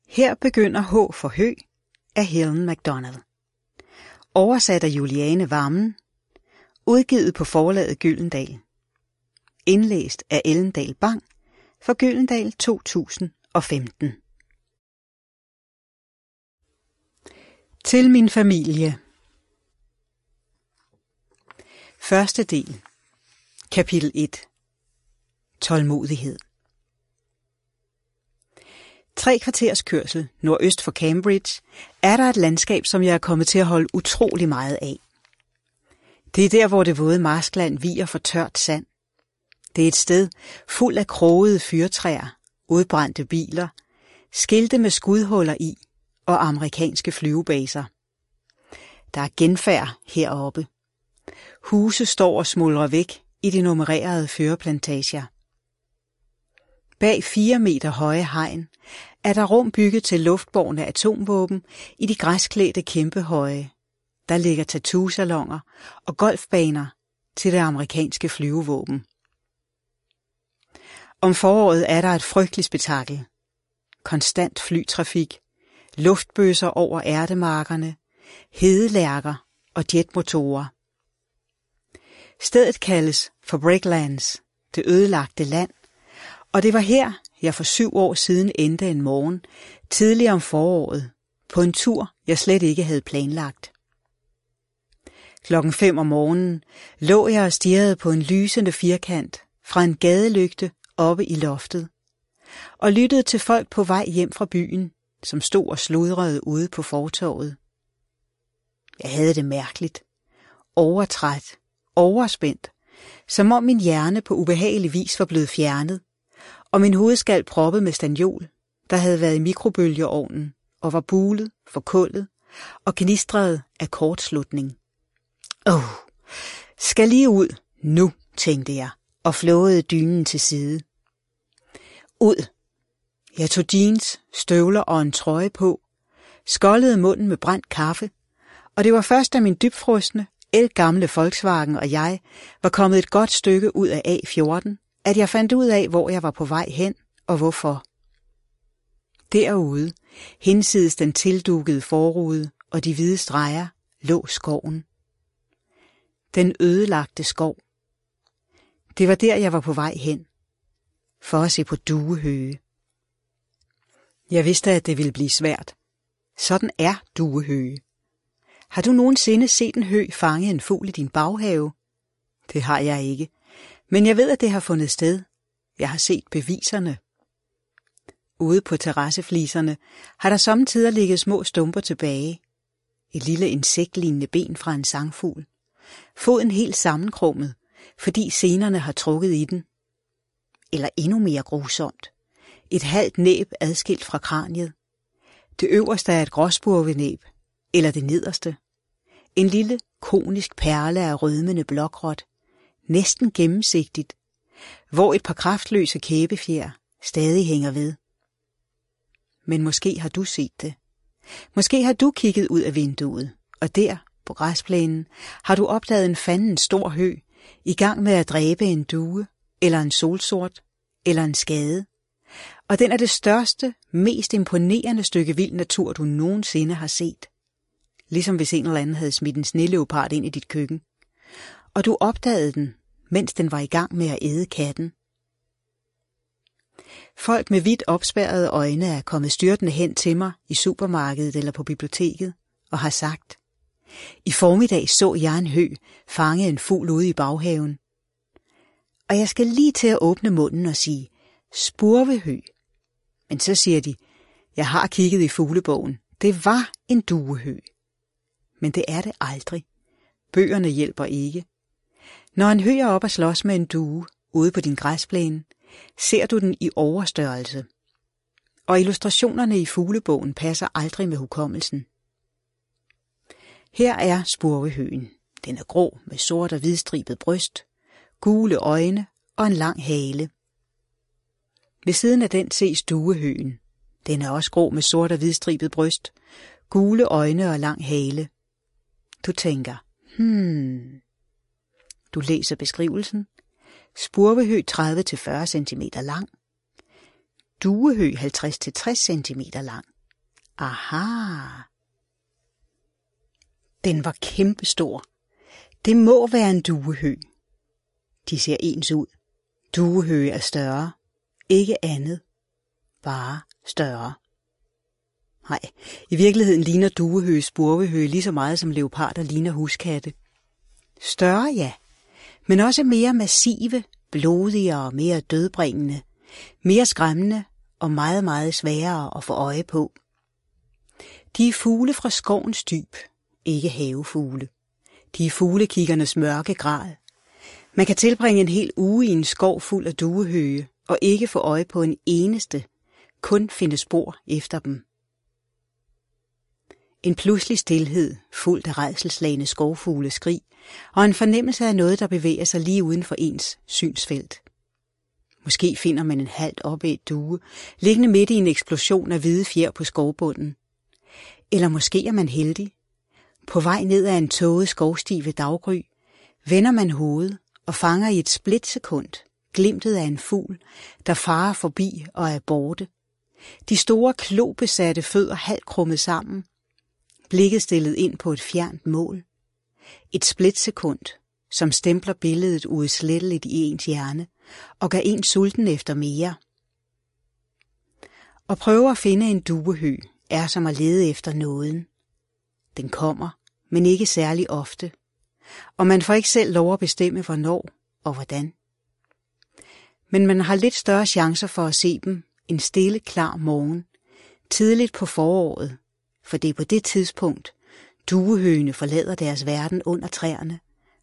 Her begynder H for Hø af Helen Macdonald. Oversat af Juliane Vammen. Udgivet på forlaget Gyldendal. Indlæst af Ellen Dahl Bang for Gyldendal 2015. Til min familie. Første del. Kapitel 1. Tålmodighed. 3 kvarters kørsel nordøst for Cambridge er der et landskab, som jeg er kommet til at holde utrolig meget af. Det er der, hvor det våde marskland viger for tørt sand. Det er et sted fuld af krogede fyrtræer, udbrændte biler, skilte med skudhuller i og amerikanske flyvebaser. Der er genfærd heroppe. Huse står og smuldrer væk i de nummererede fyrreplantager. Bag 4 meter høje hegn er der rum bygget til luftbårne atomvåben i de græsklædte kæmpehøje. Der ligger tattoo-saloner og golfbaner til det amerikanske flyvevåben. Om foråret er der et frygteligt spektakel. Konstant flytrafik, luftbøsser over ærtemarkerne, hedelærker og jetmotorer. Stedet kaldes for Bricklands, det ødelagte land, og det var her, jeg for 7 år siden endte en morgen, tidligere om foråret, på en tur, jeg slet ikke havde planlagt. 5:00 om morgenen lå jeg og stirrede på en lysende firkant fra en gadelygte oppe i loftet, og lyttede til folk på vej hjem fra byen, som stod og sludrede ude på fortovet. Jeg havde det mærkeligt, overtræt, overspændt, som om min hjerne på ubehagelig vis var blevet fjernet, og min hovedskal proppet med stanniol, der havde været i mikrobølgeovnen og var bulet, forkullet og gnistrede af kortslutning. Skal lige ud nu, tænkte jeg, og flåede dynen til side. Ud. Jeg tog jeans, støvler og en trøje på, skoldede munden med brændt kaffe, og det var først, da min dybfrosne, ældgamle Volkswagen og jeg var kommet et godt stykke ud af A14, at jeg fandt ud af, hvor jeg var på vej hen og hvorfor. Derude, hinsides den tildukede forrude og de hvide streger, lå skoven. Den ødelagte skov. Det var der, jeg var på vej hen, for at se på duehøge. Jeg vidste, at det ville blive svært. Sådan er duehøge. Har du nogensinde set en høg fange en fugl i din baghave? Det har jeg ikke, men jeg ved, at det har fundet sted. Jeg har set beviserne. Ude på terrassefliserne har der sommetider ligget små stumper tilbage. Et lille insektlignende ben fra en sangfugl. Foden helt sammenkrummet, fordi senerne har trukket i den. Eller endnu mere grusomt. Et halvt næb adskilt fra kraniet. Det øverste er et gråspurvenæb, eller det nederste. En lille, konisk perle af rødmende blågråt, næsten gennemsigtigt, hvor et par kraftløse kæbefjer stadig hænger ved. Men måske har du set det. Måske har du kigget ud af vinduet, og der, på græsplænen, har du opdaget en fanden stor hø, i gang med at dræbe en due, eller en solsort, eller en skade. Og den er det største, mest imponerende stykke vild natur, du nogensinde har set. Ligesom hvis en eller anden havde smidt en sneleopard ind i dit køkken. Og du opdagede den, mens den var i gang med at æde katten. Folk med vidt opspærrede øjne er kommet styrtende hen til mig i supermarkedet eller på biblioteket og har sagt: I formiddag så jeg en hø fange en fugl ude i baghaven. Og jeg skal lige til at åbne munden og sige: spurvehø. Men så siger de: jeg har kigget i fuglebogen. Det var en duehø. Men det er det aldrig. Bøgerne hjælper ikke. Når en hø er oppe og slås med en due ude på din græsplæne, ser du den i overstørrelse. Og illustrationerne i fuglebogen passer aldrig med hukommelsen. Her er spurvehøen. Den er grå med sort og hvidstribet bryst, gule øjne og en lang hale. Ved siden af den ses duehøen. Den er også grå med sort og hvidstribet bryst, gule øjne og lang hale. Du tænker, Du læser beskrivelsen. Spurvehø 30-40 cm lang. Duehø 50-60 cm lang. Aha! Den var kæmpestor. Det må være en duehøg. De ser ens ud. Duehøge er større. Ikke andet. Bare større. Nej, i virkeligheden ligner duehøge spurvehøge lige så meget som leoparder ligner huskatte. Større, ja, men også mere massive, blodigere og mere dødbringende, mere skræmmende og meget, meget sværere at få øje på. De er fugle fra skovens dyb, ikke havefugle. De er fuglekikkernes mørke gral. Man kan tilbringe en hel uge i en skov fuld af duehøge og ikke få øje på en eneste, kun finde spor efter dem. En pludselig stilhed, fuldt af rædselsslagne skovfugle skrig, og en fornemmelse af noget, der bevæger sig lige uden for ens synsfelt. Måske finder man en halvt opædt due, liggende midt i en eksplosion af hvide fjer på skovbunden. Eller måske er man heldig. På vej ned ad en tåget skovsti ved daggry, vender man hovedet og fanger i et splitsekund glimtet af en fugl, der farer forbi og er borte. De store klobesatte fødder halvt krummet sammen, blikket stillet ind på et fjernt mål. Et splitsekund, som stempler billedet udsletteligt i ens hjerne og gør en sulten efter mere. At prøve at finde en duehøg er som at lede efter nåden. Den kommer, men ikke særlig ofte, og man får ikke selv lov at bestemme hvornår og hvordan. Men man har lidt større chancer for at se dem en stille, klar morgen, tidligt på foråret, for det er på det tidspunkt, duehøgene forlader deres verden under træerne